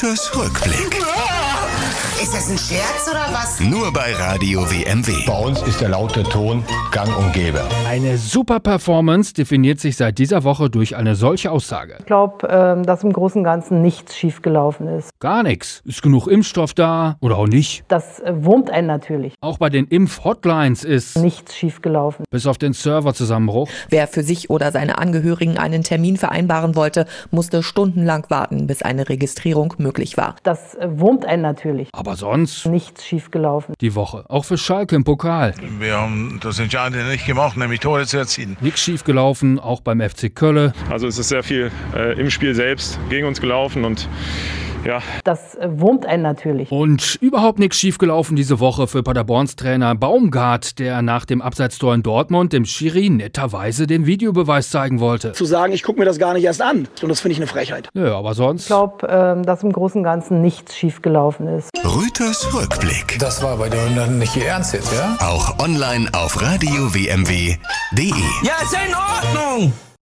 Rüters Rückblick. Ist das ein Scherz oder was? Nur bei Radio WMW. Bei uns ist der laute Ton gang und gäbe. Eine super Performance definiert sich seit dieser Woche durch eine solche Aussage. Ich glaube, dass im Großen und Ganzen nichts schiefgelaufen ist. Gar nichts. Ist genug Impfstoff da oder auch nicht? Das wurmt einen natürlich. Auch bei den Impf-Hotlines ist Nichts schiefgelaufen. bis auf den Serverzusammenbruch. Wer für sich oder seine Angehörigen einen Termin vereinbaren wollte, musste stundenlang warten, bis eine Registrierung möglich war. Das wurmt einen natürlich. Aber sonst Nichts schiefgelaufen. die Woche. Auch für Schalke im Pokal. Wir haben das Entscheidende nicht gemacht, nämlich Tore zu erzielen. Nichts schiefgelaufen, auch beim FC Köln. Also es ist sehr viel im Spiel selbst gegen uns gelaufen und ja. Das wurmt einen natürlich. Und überhaupt nichts schiefgelaufen diese Woche für Paderborns Trainer Baumgart, der nach dem Abseitstor in Dortmund dem Schiri netterweise den Videobeweis zeigen wollte. Zu sagen, ich gucke mir das gar nicht erst an. Und das finde ich eine Frechheit. Ja, aber sonst Ich glaube, dass im Großen und Ganzen nichts schiefgelaufen ist. Rüters Rückblick. Das war bei dir dann nicht Ihr Ernst jetzt, ja? Auch online auf radiowmw.de. Ja, ist ja in Ordnung.